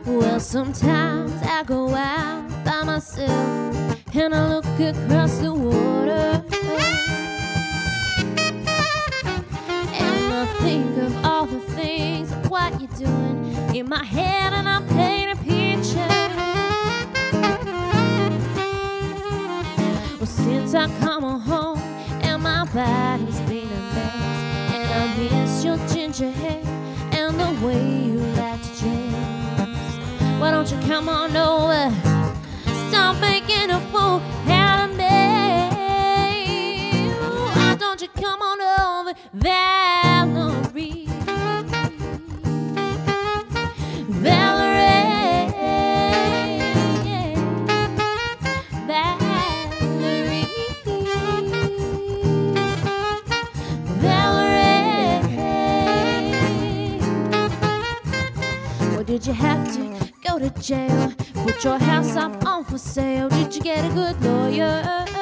Well, sometimes I go out by myself and I look across the water, and I think of all the things of what you're doing in my head, and I paint a picture. Well, since I come home and my body's been a mess, and I miss your ginger hair and the way you like to dress, why don't you come on over? Stop making a fool out of me. Why don't you come on over, Valerie? Valerie, Valerie, Valerie. Or did you have to go to jail? Put your house up on for sale. Did you get a good lawyer?